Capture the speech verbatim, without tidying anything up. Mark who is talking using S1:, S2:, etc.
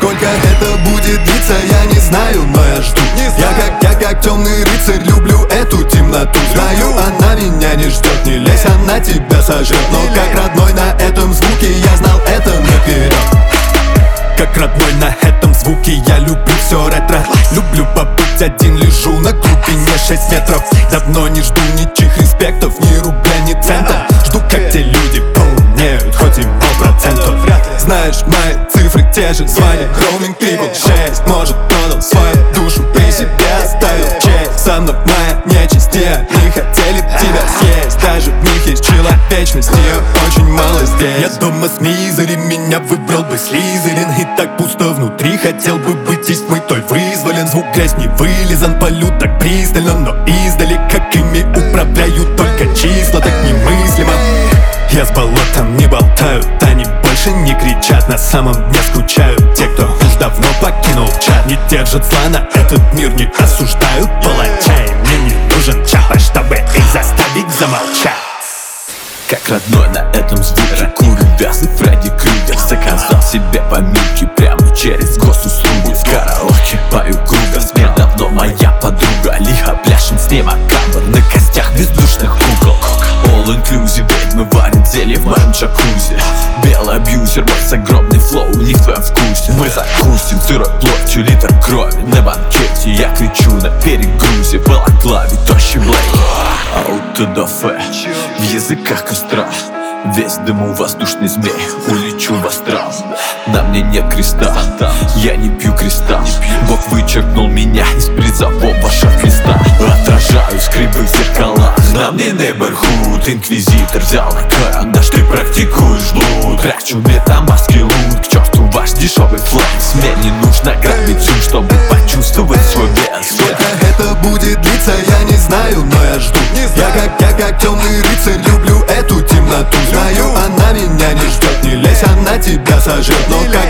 S1: Сколько это будет длиться, я не знаю, но я жду. Я как, я как темный рыцарь, люблю эту темноту. Знаю, она меня не ждет, не лезь, она тебя сожрет. Но как родной на этом звуке, я знал это наперед. Как родной на этом звуке, я люблю все ретро. Люблю побыть один, лежу на глубине шесть метров. Давно не жду ничьих респектов, ни рубля, ни цента. Жду, как те люди полнеют, хоть и полпроцентов. Знаешь, мои цифры те же, звонит роуминг трипл шесть. Может, продал свою душу, при себе оставил честь. Со мной моя нечисть, и они хотели тебя съесть. Даже в них есть человечность, ее очень мало здесь. Я дома с Мизери, меня выбрал бы Слизерин. И так пусто внутри, хотел бы быть здесь мытой, вызволен. Звук грязь не вылизан, полю так пристально, но издали. Как ими управляют только числа, так немыслимо. Я с болотом не болтают, они больше не кричат. На самом дне скучают те, кто уж давно покинул чат. Не держат зла на этот мир, не осуждают палача. И мне не нужен чапа, чтобы их заставить замолчать.
S2: Как родной на этом звуке, курю вязы Фредди Крюгер. Заказал себе поминки прямо через госуслугу. В караоке пою круга, смерть давно моя подруга. Лихо пляшем с ней макабр на костях бездушных кукол. All inclusive, ведьмы варят зелье в моем джакузи. Белый абьюзер, мой загробный флоу не в твоем вкусе. Мы закусим сырой плотью литр крови на банкете. Я кричу на перегрузе, в балаклаве тощий блейк. Out to the fair, в языках костра. Весь дыму воздушный змей, улечу в астрал. На мне нет креста, я не пью кристалл. Бог вычеркнул меня из призового шорт-листа. Отражаю скрипы в зеркалах, на мне neighborhood. Инквизитор взял на карандаш, ты практикуешь блуд. Трачу метамаски лут, к черту ваш дешевый флекс. Мне не нужно грабить ум, чтобы почувствовать свой вес.
S1: Сколько это будет длиться, я не знаю, но я жду. Я как, я как темный рыцарь, люблю эту темноту. Знаю, она меня не ждет, не лезь, она тебя сожрет. Но как